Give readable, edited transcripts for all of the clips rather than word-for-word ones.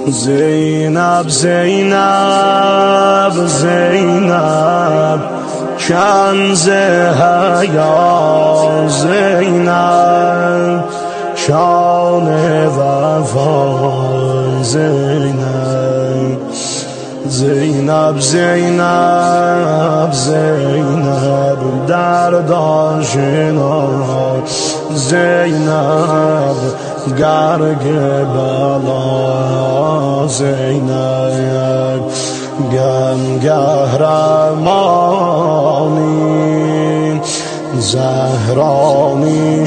زینب زینب زینب کنز حیا زینب شان وفا زینب زینب زینب زینب درد آشنا زینب گرگ بلا زینب گم قهرمانی زهرانی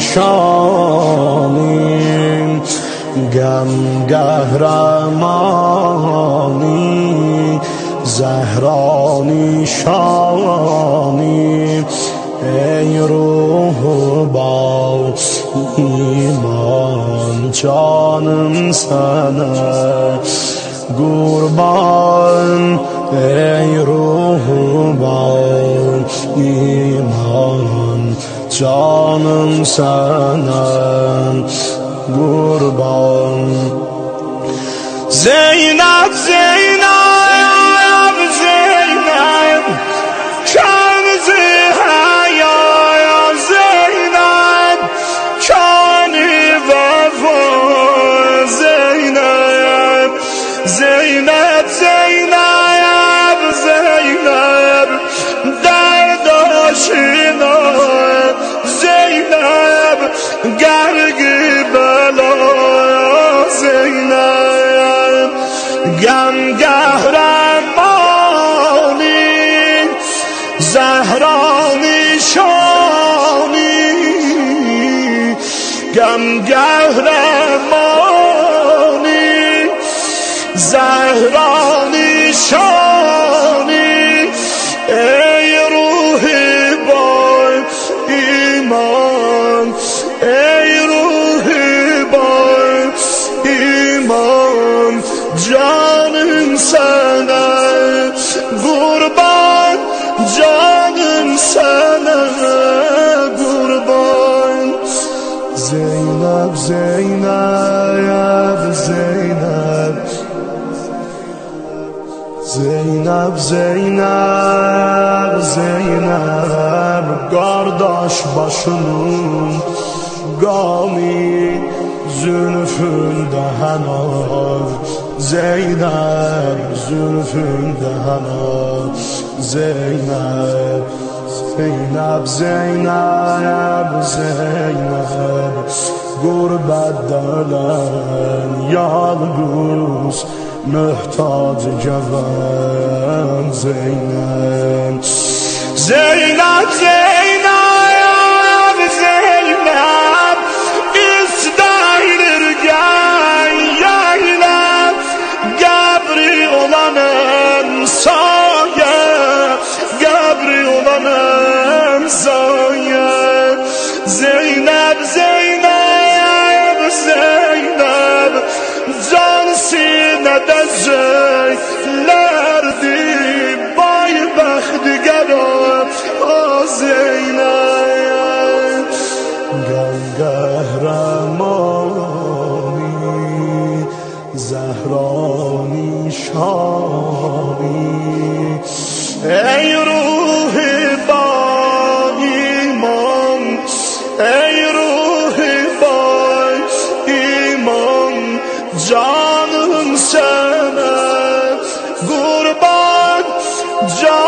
شانی گم قهرمانی زهرانی شانی ای روح با ایمان جانم سنه قربان ای روح با ایمان جانم سنه قربان زینب زینب زینب کنز حیا زینب شان وفا زینب زینب زینب زینب درد آشنا زینب گرگ بلا زینب گم قهرمانی زهرانی شانی گم قهرمانی زهرانی شانی ای روح با ایمان ای روح با ایمان جانم سنه قربان جانم سنه قربان زینب زینب زینب زینب زینب زینب قارداش başının gami zülfünde henar Zeynep zülfünde henar Zeynep Zeynep Zeynep Zeynep gurbette ölen yalnız mühtaç geven Zeynep Zeynep Zeynep Zeynep İstayirgen yaylap Gabri olanım saye Gabri olanım saye Zeynep Zeynep Zeynep can sinede zeylerdi Baybextgeram o Zeynep Gel qahramani Zehrani şani Ey ruhi ba iman Ey ruhi ba iman Canım sana kurban